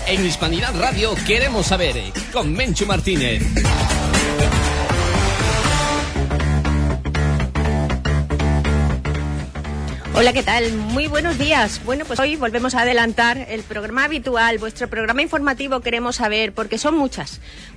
En Hispanidad Radio queremos saber, con Menchu Martínez. Hola, ¿qué tal? Muy buenos días. Bueno, pues hoy volvemos a adelantar el programa habitual, vuestro programa informativo Queremos Saber, porque son muchas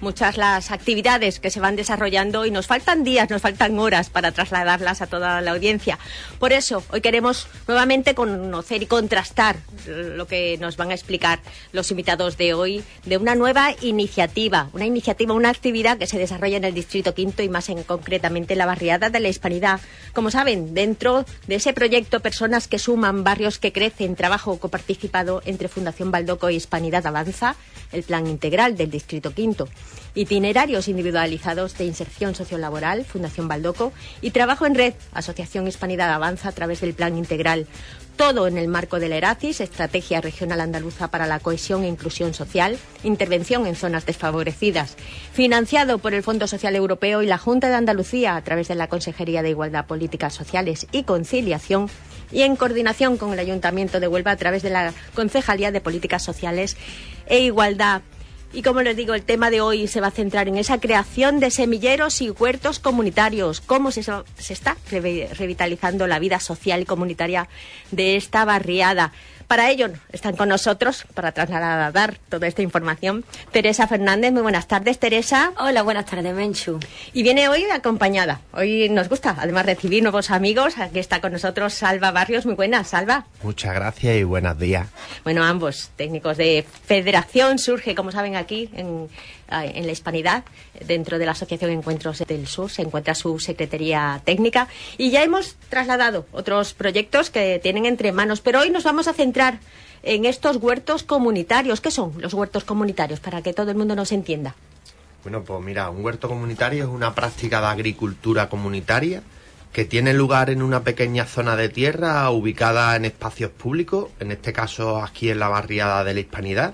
las actividades que se van desarrollando y nos faltan días, nos faltan horas para trasladarlas a toda la audiencia. Por eso, hoy queremos nuevamente conocer y contrastar lo que nos van a explicar los invitados de hoy de una nueva iniciativa, una actividad que se desarrolla en el Distrito Quinto y más concretamente en la barriada de la Hispanidad. Como saben, dentro de ese proyecto Personas que Suman, Barrios que Crecen, trabajo coparticipado entre Fundación Baldoco y Hispanidad Avanza, el plan integral del Distrito Quinto, itinerarios individualizados de inserción sociolaboral, Fundación Baldoco, y trabajo en red, Asociación Hispanidad Avanza, a través del plan integral. Todo en el marco de la ERACIS, Estrategia Regional Andaluza para la Cohesión e Inclusión Social, intervención en zonas desfavorecidas, financiado por el Fondo Social Europeo y la Junta de Andalucía a través de la Consejería de Igualdad, Políticas Sociales y Conciliación, y en coordinación con el Ayuntamiento de Huelva a través de la Concejalía de Políticas Sociales e Igualdad. Y como les digo, el tema de hoy se va a centrar en esa creación de semilleros y huertos comunitarios, cómo se está revitalizando la vida social y comunitaria de esta barriada. Para ello están con nosotros, para trasladar toda esta información, Teresa Fernández. Muy buenas tardes, Teresa. Hola, buenas tardes, Menchu. Y viene hoy acompañada. Hoy nos gusta, además, recibir nuevos amigos. Aquí está con nosotros Salva Barrios. Muy buenas, Salva. Muchas gracias y buenos días. Bueno, ambos técnicos de Federación Surge, como saben, aquí en la Hispanidad, dentro de la Asociación Encuentros del Sur, se encuentra su Secretaría Técnica. Y ya hemos trasladado otros proyectos que tienen entre manos, pero hoy nos vamos a centrar en estos huertos comunitarios. ¿Qué son los huertos comunitarios? Para que todo el mundo nos entienda. Bueno, pues mira, un huerto comunitario es una práctica de agricultura comunitaria que tiene lugar en una pequeña zona de tierra ubicada en espacios públicos, en este caso aquí en la barriada de la Hispanidad,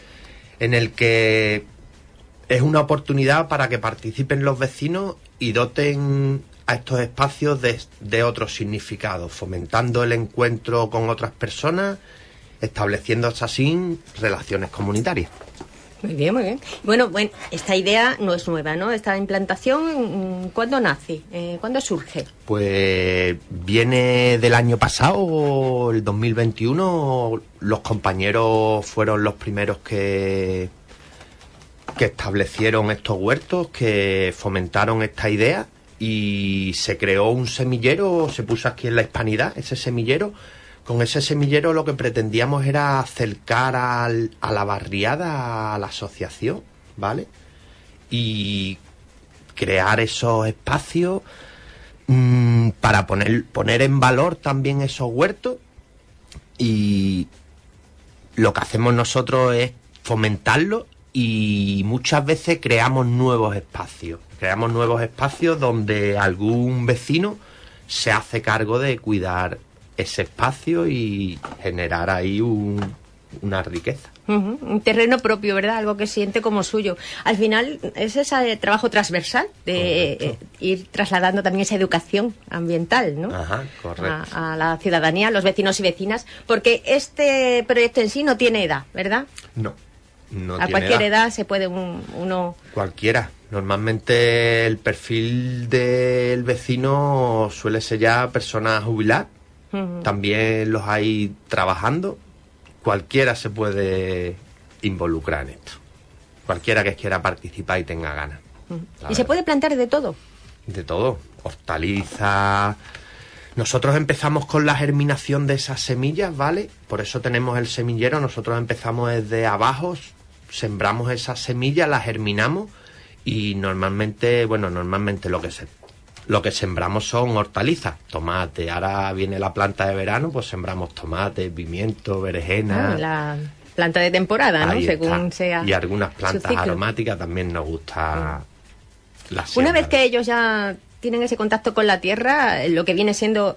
en el que es una oportunidad para que participen los vecinos y doten a estos espacios de otros significados, fomentando el encuentro con otras personas, estableciéndose así relaciones comunitarias. Muy bien, muy bien. Bueno, esta idea no es nueva, ¿no? Esta implantación, ¿cuándo nace? ¿Cuándo surge? Pues viene del año pasado, el 2021. Los compañeros fueron los primeros que establecieron estos huertos, que fomentaron esta idea y se creó un semillero, se puso aquí en la Hispanidad, ese semillero. Con ese semillero lo que pretendíamos era acercar a la barriada a la asociación, ¿vale? Y crear esos espacios para poner en valor también esos huertos. Y lo que hacemos nosotros es fomentarlo y muchas veces creamos nuevos espacios. Creamos nuevos espacios donde algún vecino se hace cargo de cuidar ese espacio y generar ahí una riqueza. Un terreno propio, ¿verdad? Algo que siente como suyo. Al final es ese trabajo transversal de ir trasladando también esa educación ambiental, ¿no? Ajá, correcto. A la ciudadanía, a los vecinos y vecinas, porque este proyecto en sí no tiene edad, ¿verdad? No a cualquier edad se puede uno... Cualquiera. Normalmente el perfil del vecino suele ser ya personas jubiladas. También los hay trabajando. Cualquiera se puede involucrar en esto. Cualquiera que quiera participar y tenga ganas. ¿Y se puede plantar de todo? De todo. Hortalizas. Nosotros empezamos con la germinación de esas semillas, ¿vale? Por eso tenemos el semillero. Nosotros empezamos desde abajo, sembramos esas semillas, las germinamos y normalmente lo que sembramos son hortalizas, tomate. Ahora viene la planta de verano, pues sembramos tomate, pimiento, berenjena. La planta de temporada, ¿no? Según sea. Y algunas plantas aromáticas también nos gusta la siembra. Una vez que ellos ya tienen ese contacto con la tierra, lo que viene siendo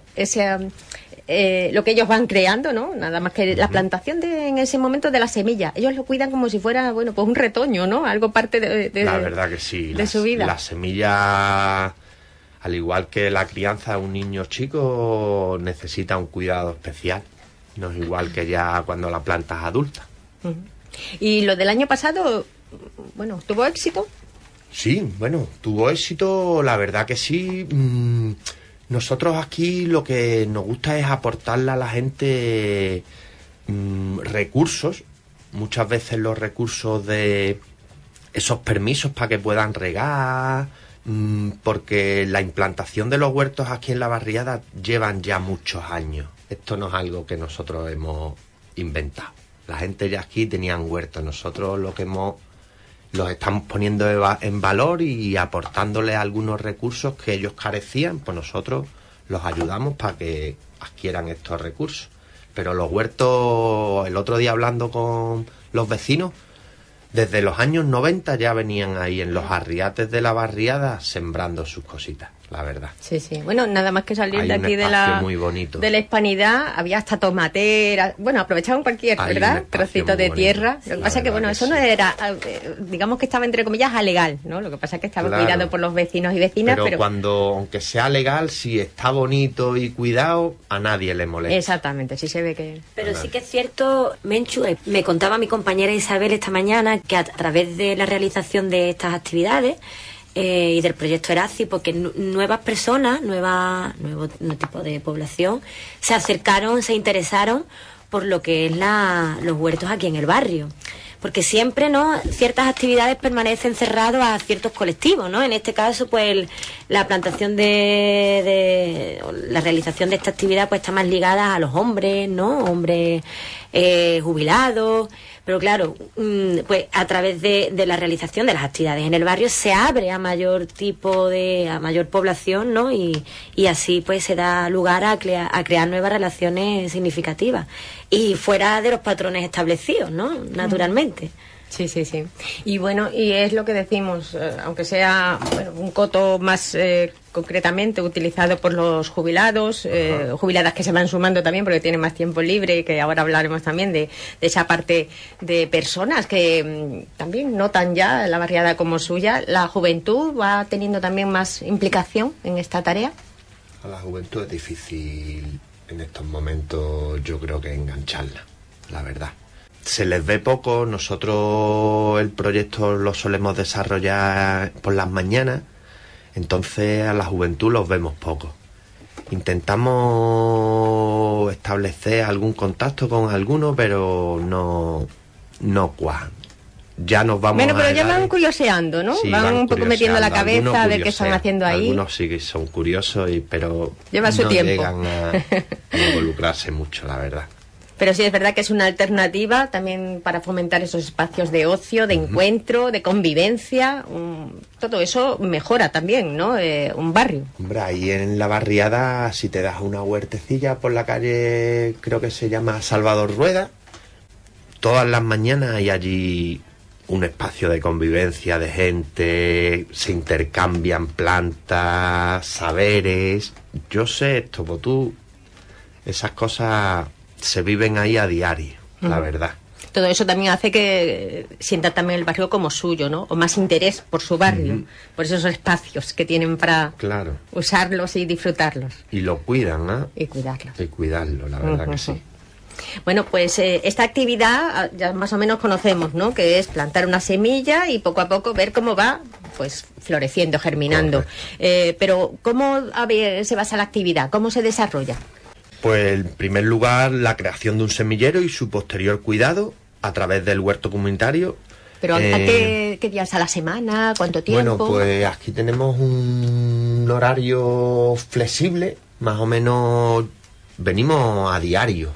lo que ellos van creando, ¿no? Nada más que la plantación en ese momento de la semilla. Ellos lo cuidan como si fuera, pues un retoño, ¿no? Algo parte de la verdad que sí. De su vida. La semilla, al igual que la crianza de un niño chico, necesita un cuidado especial. No es igual que ya cuando la planta es adulta. Y lo del año pasado, bueno, ¿tuvo éxito? Sí, bueno, tuvo éxito, la verdad que sí. Nosotros aquí lo que nos gusta es aportarle a la gente recursos, muchas veces los recursos de esos permisos para que puedan regar, porque la implantación de los huertos aquí en la barriada llevan ya muchos años. Esto no es algo que nosotros hemos inventado. La gente ya aquí tenían huertos, nosotros lo que los estamos poniendo en valor y aportándoles algunos recursos que ellos carecían, pues nosotros los ayudamos para que adquieran estos recursos. Pero los huertos, el otro día hablando con los vecinos, desde los años 90 ya venían ahí en los arriates de la barriada sembrando sus cositas, la verdad. Sí, sí. Bueno, nada más que salir hay de aquí de la Hispanidad, había hasta tomatera. Bueno, aprovechaban cualquier, hay ¿verdad? Trocito de tierra. Lo que pasa es que, bueno, eso no era, digamos que estaba entre comillas legal, ¿no? Lo que pasa es que estaba cuidado por los vecinos y vecinas. Pero cuando, aunque sea legal, si está bonito y cuidado, a nadie le molesta. Exactamente, sí se ve que... Pero sí que es cierto, Menchu, me contaba mi compañera Isabel esta mañana que a través de la realización de estas actividades y del proyecto Erazi, porque nuevas personas, nuevo tipo de población, se acercaron, se interesaron por lo que es los huertos aquí en el barrio. Porque siempre, ¿no?, ciertas actividades permanecen cerradas a ciertos colectivos, ¿no? En este caso, pues, la plantación la realización de esta actividad, pues, está más ligada a los hombres, ¿no? Hombres jubilados. Pero claro, pues a través de la realización de las actividades en el barrio se abre a mayor población, ¿no? Y así pues se da lugar a crear nuevas relaciones significativas y fuera de los patrones establecidos, ¿no? Naturalmente. Sí, sí, sí. Y bueno, y es lo que decimos, aunque sea un coto más concretamente utilizado por los jubilados, jubiladas que se van sumando también porque tienen más tiempo libre, que ahora hablaremos también de esa parte de personas que también notan ya la barriada como suya. ¿La juventud va teniendo también más implicación en esta tarea? A la juventud es difícil en estos momentos, yo creo que engancharla, la verdad. Se les ve poco, nosotros el proyecto lo solemos desarrollar por las mañanas, entonces a la juventud los vemos poco. Intentamos establecer algún contacto con algunos, pero no cuajan. Ya nos vamos pero ya van curioseando, ¿no? Sí, van un poco metiendo la cabeza a ver qué están haciendo ahí. Algunos sí que son curiosos, pero lleva su tiempo. Llegan a involucrarse mucho, la verdad. Pero sí es verdad que es una alternativa también para fomentar esos espacios de ocio, de encuentro, de convivencia. Todo eso mejora también, ¿no? Un barrio. Hombre, ahí en la barriada, si te das una huertecilla por la calle, creo que se llama Salvador Rueda, todas las mañanas hay allí un espacio de convivencia de gente, se intercambian plantas, saberes. Yo sé esto, pues tú, esas cosas se viven ahí a diario, la verdad. Todo eso también hace que sienta también el barrio como suyo, ¿no? O más interés por su barrio, por esos espacios que tienen para usarlos y disfrutarlos. Y lo cuidan, ¿no? Y cuidarlos. Y cuidarlo, la verdad que sí. Bueno, pues esta actividad ya más o menos conocemos, ¿no? Que es plantar una semilla y poco a poco ver cómo va, pues, floreciendo, germinando. Pero ¿cómo se basa la actividad? ¿Cómo se desarrolla? Pues en primer lugar la creación de un semillero y su posterior cuidado a través del huerto comunitario. ¿Pero qué días a la semana? ¿Cuánto tiempo? Bueno, pues aquí tenemos un horario flexible, más o menos venimos a diario.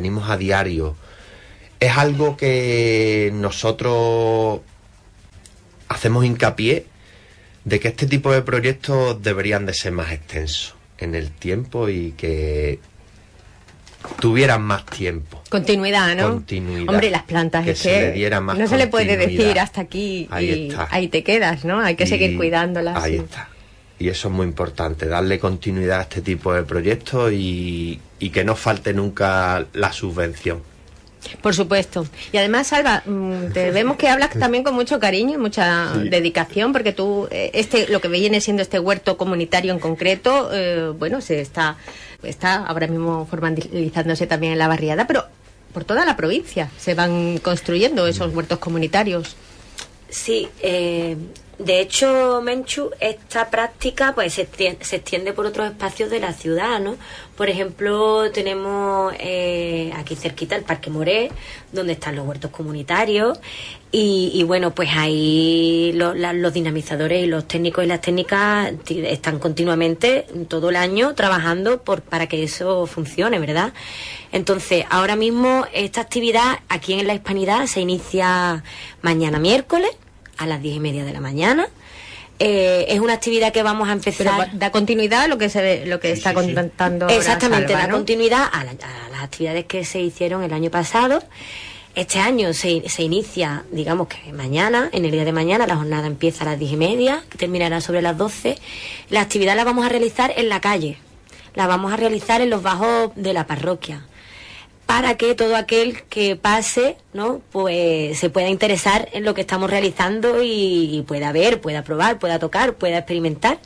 Es algo que nosotros hacemos hincapié de que este tipo de proyectos deberían de ser más extensos en el tiempo y que tuvieran más tiempo. Continuidad, ¿no? Continuidad. Hombre, las plantas que es se le diera más no se le puede decir hasta aquí ahí y ahí te quedas, ¿no? Hay que seguir cuidándolas. Ahí está. Y eso es muy importante, darle continuidad a este tipo de proyectos y que no falte nunca la subvención. Por supuesto. Y además, Salva, te vemos que hablas también con mucho cariño y mucha dedicación, porque tú, lo que viene siendo este huerto comunitario en concreto, se está ahora mismo formalizándose también en la barriada, pero por toda la provincia se van construyendo esos huertos comunitarios. Sí, de hecho, Menchu, esta práctica pues se extiende por otros espacios de la ciudad, ¿no? Por ejemplo, tenemos aquí cerquita el Parque Moré, donde están los huertos comunitarios, y bueno, pues ahí los dinamizadores y los técnicos y las técnicas están continuamente todo el año trabajando para que eso funcione, ¿verdad? Entonces, ahora mismo esta actividad aquí en la Hispanidad se inicia mañana miércoles a las 10:30 de la mañana. Es una actividad que vamos a empezar. Pero da continuidad a lo que está contando. Exactamente, Salva, da ¿no? continuidad a las actividades que se hicieron el año pasado. Este año se inicia, digamos que mañana, en el día de mañana, la jornada empieza a las 10:30, terminará sobre las 12. La actividad la vamos a realizar en la calle, la vamos a realizar en los bajos de la parroquia, para que todo aquel que pase, ¿no?, pues se pueda interesar en lo que estamos realizando y pueda ver, pueda probar, pueda tocar, pueda experimentar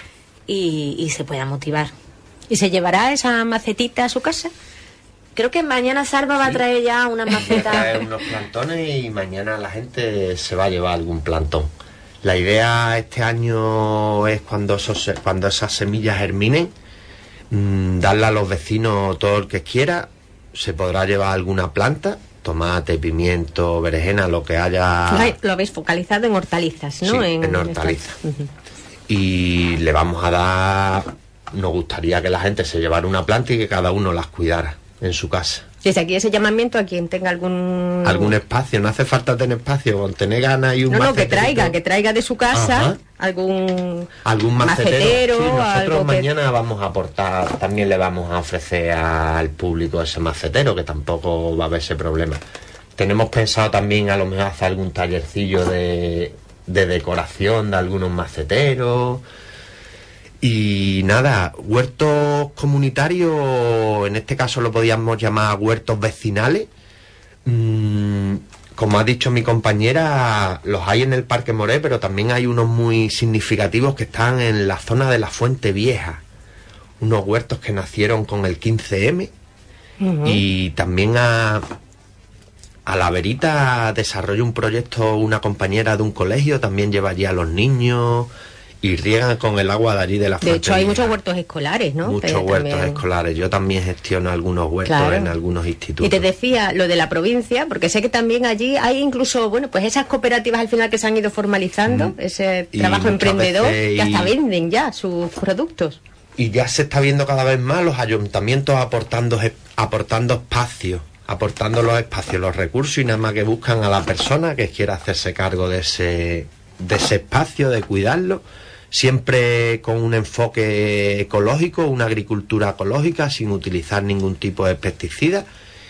y se pueda motivar. ¿Y se llevará esa macetita a su casa? Creo que mañana Salva va a traer ya unas macetas. Traer unos plantones y mañana la gente se va a llevar algún plantón. La idea este año es cuando esas semillas germinen, darle a los vecinos todo el que quiera. Se podrá llevar alguna planta, tomate, pimiento, berenjena, lo que haya. Lo habéis focalizado en hortalizas, ¿no? Sí, en hortalizas. Y le vamos a dar, nos gustaría que la gente se llevara una planta y que cada uno las cuidara en su casa. Desde aquí ese llamamiento a quien tenga algún espacio, no hace falta tener espacio, con tener ganas y un que traiga de su casa algún macetero. Sí, nosotros algo mañana vamos a aportar, también le vamos a ofrecer al público ese macetero, que tampoco va a haber ese problema. Tenemos pensado también a lo mejor hacer algún tallercillo de decoración de algunos maceteros. Y nada, huertos comunitarios, en este caso lo podíamos llamar huertos vecinales. Como ha dicho mi compañera, los hay en el Parque Moré, pero también hay unos muy significativos que están en la zona de la Fuente Vieja. Unos huertos que nacieron con el 15M. Y también a la verita desarrolla un proyecto una compañera de un colegio, también lleva allí a los niños y riegan con el agua de allí de la fuente. De hecho, hay muchos huertos escolares, ¿no? Muchos huertos escolares. Yo también gestiono algunos huertos en algunos institutos. Y te decía lo de la provincia, porque sé que también allí hay incluso, bueno, pues esas cooperativas al final que se han ido formalizando, ese trabajo emprendedor, que hasta venden ya sus productos. Y ya se está viendo cada vez más los ayuntamientos aportando espacios, aportando los espacios, los recursos, y nada más que buscan a la persona que quiera hacerse cargo de ese espacio, de cuidarlo, siempre con un enfoque ecológico, una agricultura ecológica, sin utilizar ningún tipo de pesticida.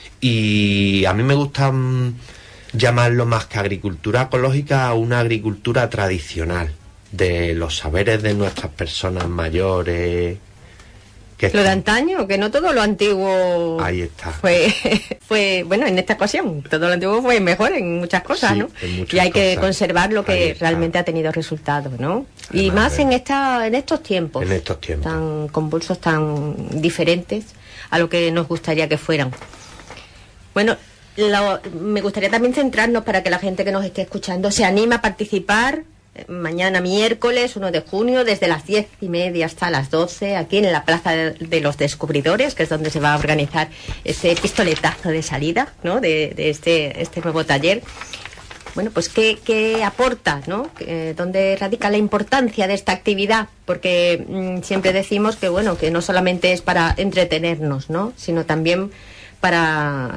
Y a mí me gusta llamarlo más que agricultura ecológica, una agricultura tradicional, de los saberes de nuestras personas mayores. Lo de antaño, que no todo lo antiguo ahí está. Fue bueno, en esta ocasión todo lo antiguo fue mejor en muchas cosas, sí, ¿no? Y hay que conservar lo que realmente ha tenido resultados, ¿no? Además, y más en estos tiempos tan convulsos, tan diferentes a lo que nos gustaría que fueran. Bueno, me gustaría también centrarnos para que la gente que nos esté escuchando se anime a participar. Mañana miércoles 1 de junio desde las 10:30 hasta las 12 aquí en la Plaza de los Descubridores, que es donde se va a organizar ese pistoletazo de salida, ¿no?, de este nuevo taller. Bueno, pues ¿qué aporta, ¿no? ¿Dónde radica la importancia de esta actividad? Porque siempre decimos que, bueno, que no solamente es para entretenernos, ¿no?, sino también para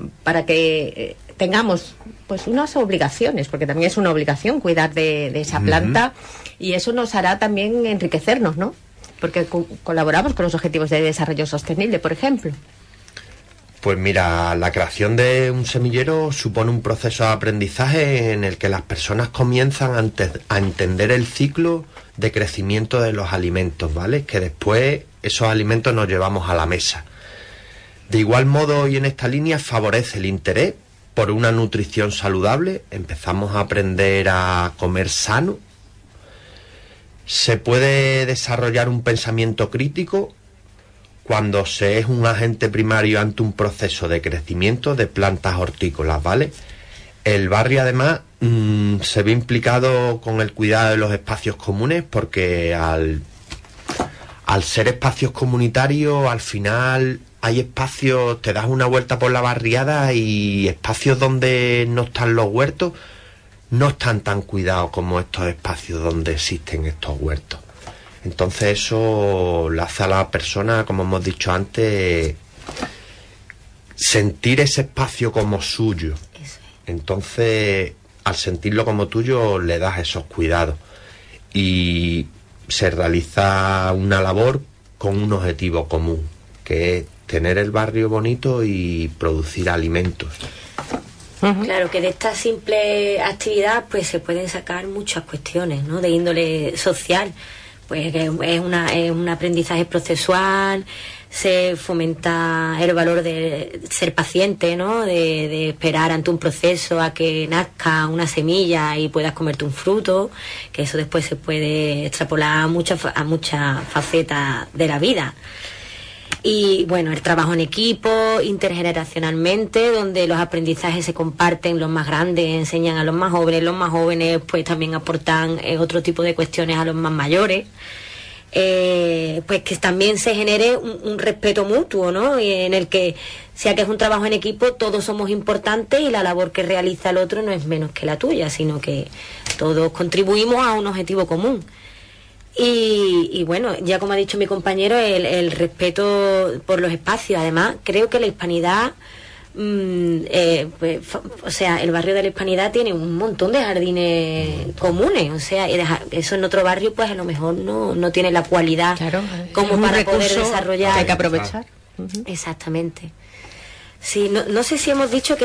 que tengamos pues unas obligaciones, porque también es una obligación cuidar de esa planta, y eso nos hará también enriquecernos, ¿no? Porque colaboramos con los Objetivos de Desarrollo Sostenible, por ejemplo. Pues mira, la creación de un semillero supone un proceso de aprendizaje en el que las personas comienzan a entender el ciclo de crecimiento de los alimentos, ¿vale? Que después esos alimentos nos llevamos a la mesa. De igual modo, y en esta línea, favorece el interés por una nutrición saludable. Empezamos a aprender a comer sano. Se puede desarrollar un pensamiento crítico, cuando se es un agente primario ante un proceso de crecimiento de plantas hortícolas, ¿vale? El barrio además se ve implicado con el cuidado de los espacios comunes, porque al ser espacios comunitarios, al final hay espacios, te das una vuelta por la barriada y espacios donde no están los huertos no están tan cuidados como estos espacios donde existen estos huertos. Entonces eso le hace a la persona, como hemos dicho antes, sentir ese espacio como suyo. Entonces, al sentirlo como tuyo, le das esos cuidados. Y se realiza una labor con un objetivo común, que es tener el barrio bonito y producir alimentos. Claro, que de esta simple actividad pues se pueden sacar muchas cuestiones, ¿no?, de índole social. Pues es un aprendizaje procesual, se fomenta el valor de ser paciente, ¿no?, de esperar ante un proceso a que nazca una semilla y puedas comerte un fruto, que eso después se puede extrapolar a muchas facetas de la vida. Y bueno, el trabajo en equipo, intergeneracionalmente, donde los aprendizajes se comparten, los más grandes enseñan a los más jóvenes pues también aportan otro tipo de cuestiones a los más mayores. Pues que también se genere un respeto mutuo, ¿no?, en el que, sea que es un trabajo en equipo, todos somos importantes y la labor que realiza el otro no es menos que la tuya, sino que todos contribuimos a un objetivo común. Y bueno, ya como ha dicho mi compañero, el respeto por los espacios. Además, creo que la Hispanidad, o sea, el barrio de la Hispanidad tiene un montón de jardines comunes. O sea, eso en otro barrio pues a lo mejor no tiene la cualidad, claro, como para poder desarrollar. Que hay que aprovechar. Exactamente. Sí, no sé si hemos dicho que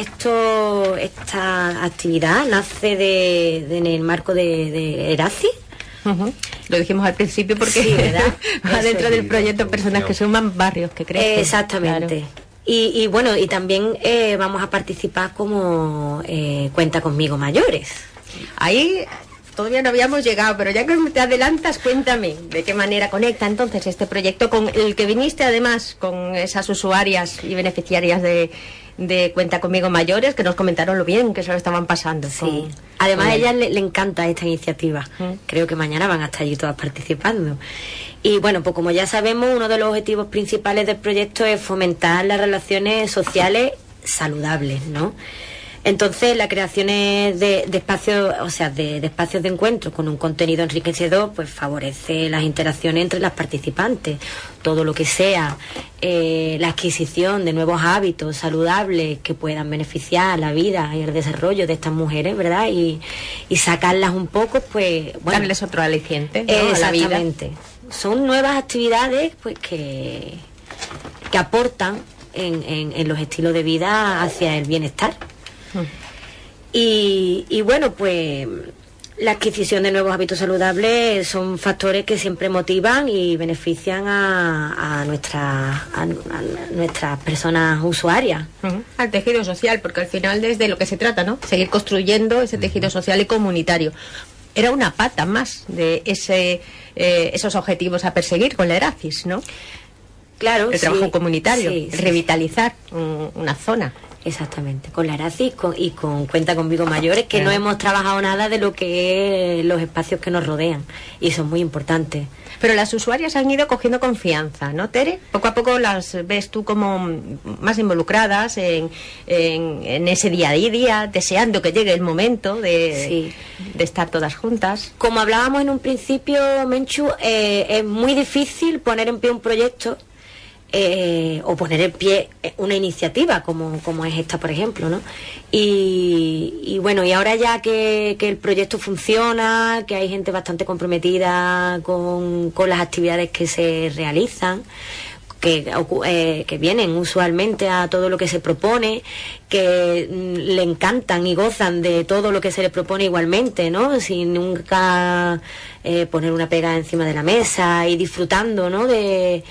esta actividad nace en el marco de Erazi. Lo dijimos al principio porque sí, ¿verdad? va dentro del proyecto Personas que Suman, Barrios que Crecen. Exactamente. Claro. Y bueno, y también vamos a participar como Cuenta Conmigo Mayores. Ahí todavía no habíamos llegado, pero ya que te adelantas, cuéntame de qué manera conecta entonces este proyecto con el que viniste, además con esas usuarias y beneficiarias de Cuenta Conmigo Mayores, que nos comentaron lo bien que se lo estaban pasando. Sí, además a ellas le encanta esta iniciativa. Creo que mañana van a estar allí todas participando. Y bueno, pues como ya sabemos, uno de los objetivos principales del proyecto es fomentar las relaciones sociales saludables, ¿no? Entonces, la creación de espacios, o sea, de espacios de encuentro con un contenido enriquecedor, pues favorece las interacciones entre las participantes. Todo lo que sea la adquisición de nuevos hábitos saludables que puedan beneficiar la vida y el desarrollo de estas mujeres, ¿verdad? Y sacarlas un poco, pues, bueno, darles otro aliciente, ¿no?, a la vida. Exactamente. Son nuevas actividades, pues, que aportan en los estilos de vida hacia el bienestar. Y bueno, pues la adquisición de nuevos hábitos saludables son factores que siempre motivan y benefician a nuestras personas usuarias. Al tejido social, porque al final desde lo que se trata, ¿no?, seguir construyendo ese tejido social y comunitario. Era una pata más de esos objetivos a perseguir con la Eracis, ¿no? Claro, el trabajo comunitario, sí, revitalizar una zona. Exactamente, con la Eracis y con Cuenta Conmigo Mayores, que no hemos trabajado nada de lo que es los espacios que nos rodean, y eso es muy importante. Pero las usuarias han ido cogiendo confianza, ¿no, Tere? Poco a poco las ves tú como más involucradas en ese día a día, deseando que llegue el momento de estar todas juntas. Como hablábamos en un principio, Menchu, es muy difícil poner en pie un proyecto o poner en pie una iniciativa como es esta, por ejemplo, ¿no? Y bueno, y ahora ya que el proyecto funciona, que hay gente bastante comprometida con las actividades que se realizan, que vienen usualmente a todo lo que se propone, que le encantan y gozan de todo lo que se les propone igualmente, ¿no? Sin nunca poner una pega encima de la mesa y disfrutando, ¿no?,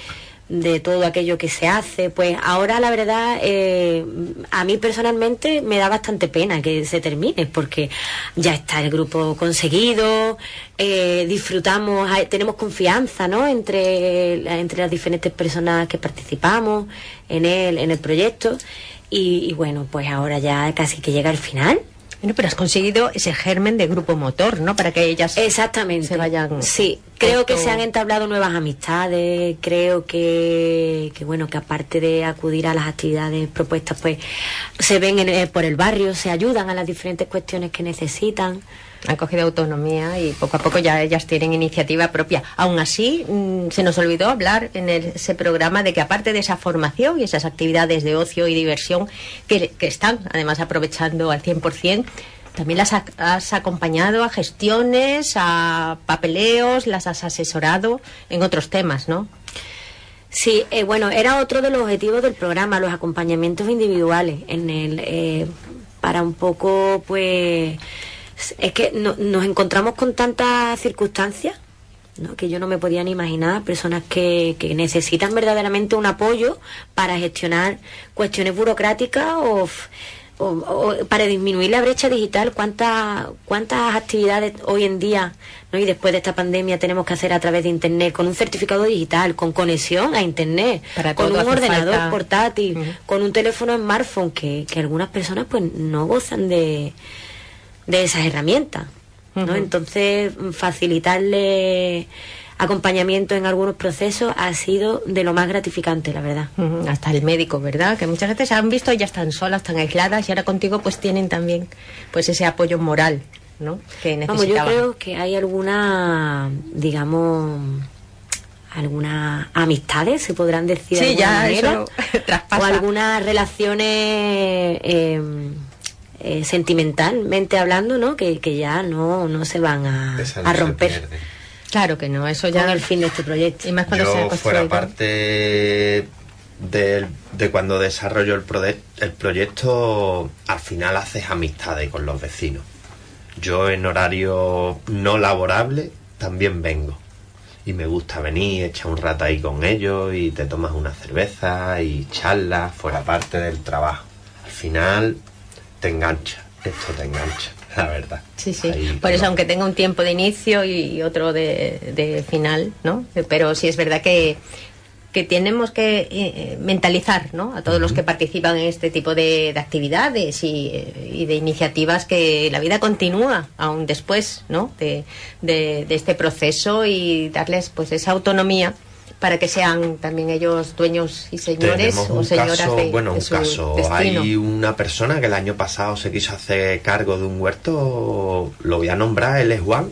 de todo aquello que se hace. Pues ahora la verdad, a mí personalmente me da bastante pena que se termine, porque ya está el grupo conseguido, disfrutamos, tenemos confianza, ¿no?, entre las diferentes personas que participamos en el proyecto, y bueno, pues ahora ya casi que llega al final. Bueno, pero has conseguido ese germen de grupo motor, ¿no? Para que ellas exactamente se vayan. Sí, creo que se han entablado nuevas amistades, creo que bueno, que aparte de acudir a las actividades propuestas, pues se ven por el barrio, se ayudan a las diferentes cuestiones que necesitan. Han cogido autonomía y poco a poco ya ellas tienen iniciativa propia. Aún así, se nos olvidó hablar en ese programa de que aparte de esa formación y esas actividades de ocio y diversión que están además aprovechando al 100%, también las has acompañado a gestiones, a papeleos, las has asesorado en otros temas, ¿no? Sí, bueno, era otro de los objetivos del programa, los acompañamientos individuales, para un poco, pues... Es que nos encontramos con tantas circunstancias, ¿no?, que yo no me podía ni imaginar, personas que necesitan verdaderamente un apoyo para gestionar cuestiones burocráticas o para disminuir la brecha digital. ¿Cuántas actividades hoy en día, ¿no?, y después de esta pandemia tenemos que hacer a través de internet, con un certificado digital, con conexión a internet, con un ordenador portátil, con un teléfono smartphone, que algunas personas pues no gozan de esas herramientas, ¿no? Entonces, facilitarle acompañamiento en algunos procesos ha sido de lo más gratificante, la verdad. Hasta el médico, ¿verdad? Que muchas veces han visto y ya están solas, están aisladas, y ahora contigo pues tienen también pues ese apoyo moral, ¿no?, que necesitaban. Vamos, yo creo que hay algunas amistades, se podrán decir, sí, de alguna ya manera, eso traspasa. o algunas relaciones sentimentalmente hablando, ¿no?, que ya no se van a romper. Claro que no, eso ya con el fin de este proyecto. Y más cuando yo, fuera parte de cuando desarrollo el proyecto, al final haces amistades con los vecinos. Yo en horario no laborable también vengo. Y me gusta venir, echar un rato ahí con ellos y te tomas una cerveza y charlas fuera parte del trabajo. Al final te engancha, esto te engancha, la verdad. Sí. Ahí, por eso, aunque tenga un tiempo de inicio y otro de final, ¿no? Pero sí es verdad que tenemos que mentalizar, ¿no?, a todos los que participan en este tipo de actividades y de iniciativas, que la vida continúa aún después, ¿no?, de este proceso, y darles pues esa autonomía para que sean también ellos dueños y señores o señoras de su destino. Hay una persona que el año pasado se quiso hacer cargo de un huerto, lo voy a nombrar, él es Juan,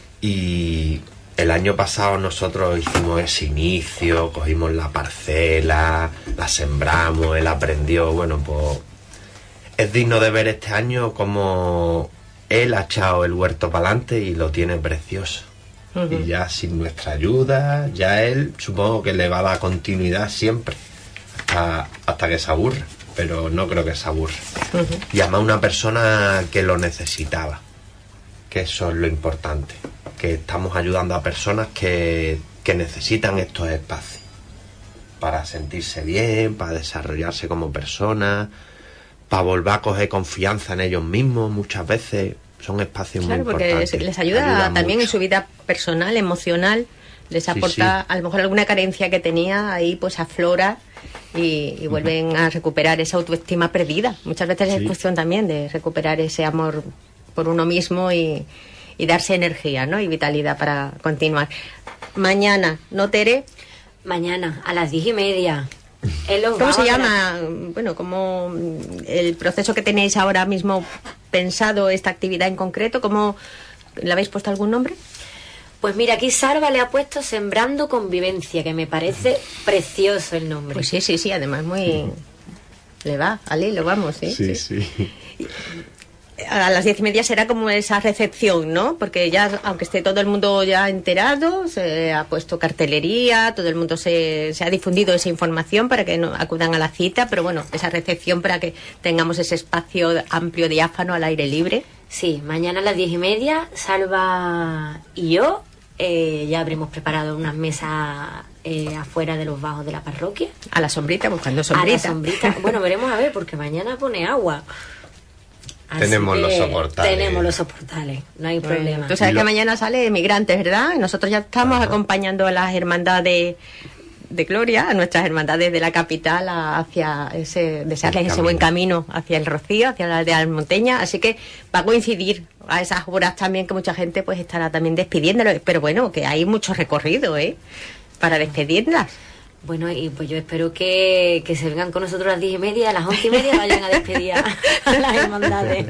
y el año pasado nosotros hicimos ese inicio, cogimos la parcela, la sembramos, él aprendió, bueno, pues es digno de ver este año cómo él ha echado el huerto para adelante y lo tiene precioso. Y ya sin nuestra ayuda, ya él supongo que le va a dar continuidad siempre, hasta que se aburra, pero no creo que se aburra. Y además una persona que lo necesitaba, que eso es lo importante, que estamos ayudando a personas que necesitan estos espacios para sentirse bien, para desarrollarse como personas, para volver a coger confianza en ellos mismos. Muchas veces son espacios muy importantes. Porque les ayuda también mucho en su vida personal, emocional, les aporta a lo mejor alguna carencia que tenía, ahí pues aflora y vuelven a recuperar esa autoestima perdida. Muchas veces es cuestión también de recuperar ese amor por uno mismo y darse energía, ¿no?, y vitalidad para continuar. Mañana, ¿no, Tere? Mañana, a las 10:30. ¿Cómo se llama? Bueno, como el proceso que tenéis ahora mismo pensado, esta actividad en concreto, ¿cómo le habéis puesto algún nombre? Pues mira, aquí Sarva le ha puesto Sembrando Convivencia, que me parece precioso el nombre. Pues sí, además muy... le va, al hilo, vamos, ¿sí? Sí. A las 10:30 será como esa recepción, ¿no? Porque ya, aunque esté todo el mundo ya enterado, se ha puesto cartelería, todo el mundo se ha difundido esa información para que no acudan a la cita, pero bueno, esa recepción para que tengamos ese espacio amplio, diáfano, al aire libre. Sí, mañana a las 10:30, Salva y yo ya habremos preparado unas mesas afuera de los bajos de la parroquia. A la sombrita, buscando sombrita. A la sombrita. Bueno, veremos a ver, porque mañana pone agua. Así tenemos los soportales. Tenemos los soportales, no hay problema. Tú sabes que mañana sale Migrantes, ¿verdad? Y nosotros ya estamos acompañando a las hermandades de Gloria, a nuestras hermandades de la capital, desearles ese buen camino hacia el Rocío, hacia la de Almonteña, así que va a coincidir a esas horas también que mucha gente pues estará también despidiéndolo, pero bueno, que hay mucho recorrido, para despedirlas. Bueno, y pues yo espero que se vengan con nosotros a las 10:30, a las 11:30 vayan a despedir a las hermandades.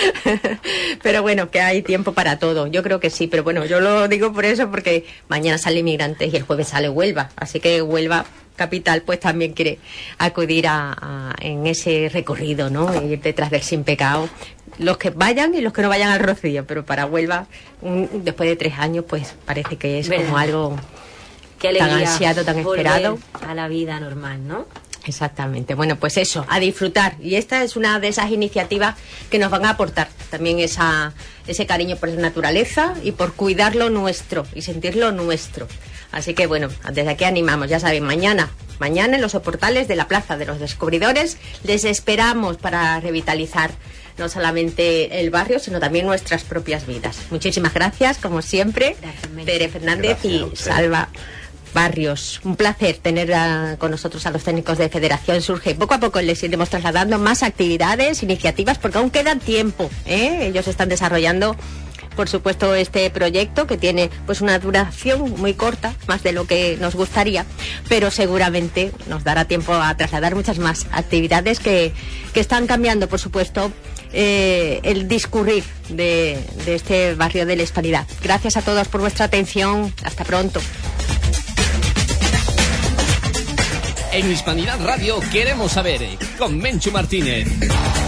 Pero bueno, que hay tiempo para todo, yo creo que sí, pero bueno, yo lo digo por eso, porque mañana sale Migrantes y el jueves sale Huelva, así que Huelva capital pues también quiere acudir en ese recorrido, ¿no? Ir detrás del sin pecado, los que vayan y los que no vayan al Rocío, pero para Huelva, después de 3 años, pues parece que es como algo... Qué alegría, tan ansiado, tan esperado. A la vida normal, ¿no? Exactamente. Bueno, pues eso, a disfrutar. Y esta es una de esas iniciativas que nos van a aportar también ese cariño por la naturaleza y por cuidar lo nuestro y sentir lo nuestro. Así que bueno, desde aquí animamos, ya saben, mañana en los soportales de la Plaza de los Descubridores les esperamos para revitalizar no solamente el barrio, sino también nuestras propias vidas. Muchísimas gracias, como siempre, Tere Fernández y Salva Barrios. Un placer tener con nosotros a los técnicos de Federación Surge. Poco a poco les iremos trasladando más actividades, iniciativas, porque aún queda tiempo. Ellos están desarrollando, por supuesto, este proyecto que tiene pues una duración muy corta, más de lo que nos gustaría, pero seguramente nos dará tiempo a trasladar muchas más actividades que están cambiando, por supuesto, el discurrir de este barrio de la Hispanidad. Gracias a todos por vuestra atención. Hasta pronto. En Hispanidad Radio queremos saber, con Menchu Martínez.